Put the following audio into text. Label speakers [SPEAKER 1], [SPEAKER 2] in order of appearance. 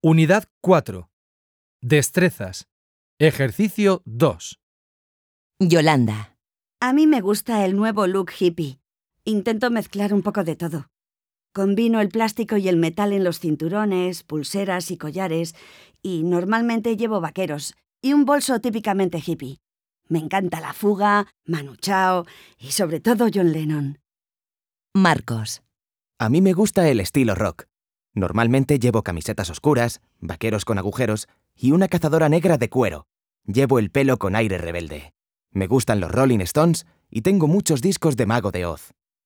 [SPEAKER 1] Unidad 4. Destrezas. Ejercicio 2.
[SPEAKER 2] Yolanda.
[SPEAKER 3] A mí me gusta el nuevo look hippie. Intento mezclar un poco de todo. Combino el plástico y el metal en los cinturones, pulseras y collares, y normalmente llevo vaqueros y un bolso típicamente hippie. Me encanta la fuga, Manu Chao y sobre todo John Lennon.
[SPEAKER 2] Marcos.
[SPEAKER 4] A mí me gusta el estilo rock. Normalmente llevo camisetas oscuras, vaqueros con agujeros y una cazadora negra de cuero. Llevo el pelo con aire rebelde. Me gustan los Rolling Stones y tengo muchos discos de Mago de Oz.